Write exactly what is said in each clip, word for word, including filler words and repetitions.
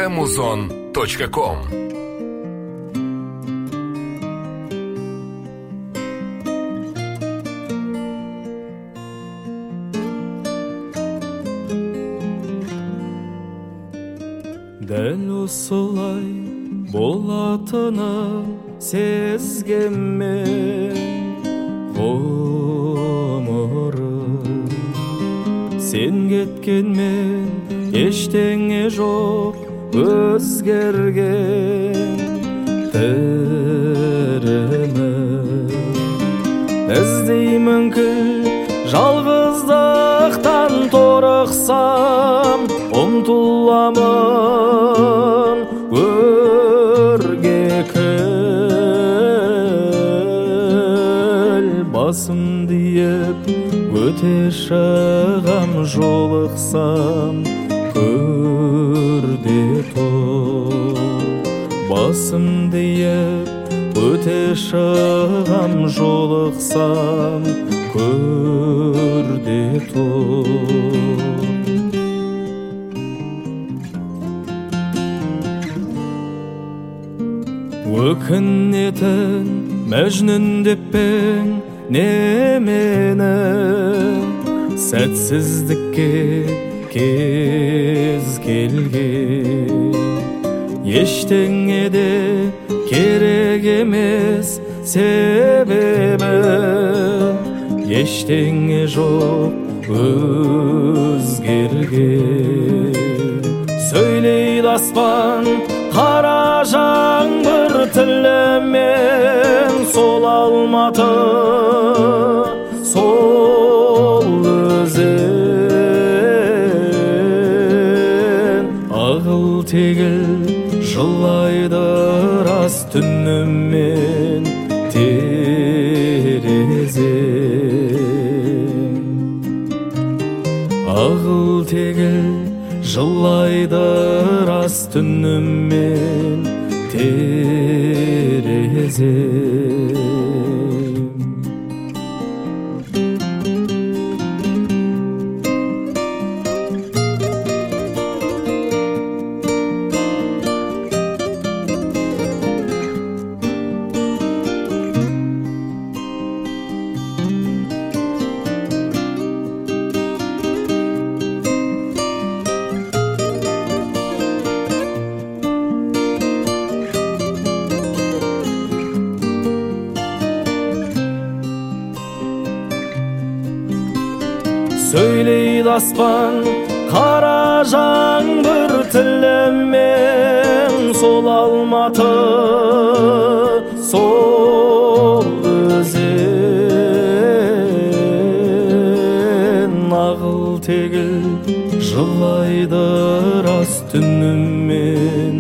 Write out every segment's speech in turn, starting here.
музон точка ком. Дәл осылай болатынын сезгенмен ғұмырым, сен кеткенмен ештеңе жоқ өзгерген тірімін. Іздеймін кіл жалғыздықтан торықсам, ұмтыламын өрге кіл. Басымды иіп өте шығам, жолықсам көрде тұр. Басымды иіп өте шығам, жолықсам көрде тұр. Өкінетін мәжнүн деп пең немені, сәтсіздікке кез келген. Ештеңе де керек емес себебі, ештеңе жоқ өзгерген. Сөйлейді аспан қара жаңбыр тілімен, сол Алматы, сол өзен. Ағыл-тегіл жылайды рас түнімен терезем. Ағыл-тегіл жылайды рас түнімен терезем. Сөйлейді аспан қара жаңбыр тілімен, сол Алматы, сол өзен. Ағыл-тегіл жылайды рас түнімен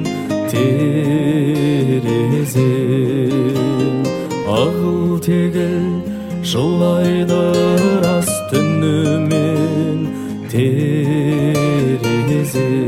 терезем. Ағыл-тегіл жылайды рас түнімен терезем.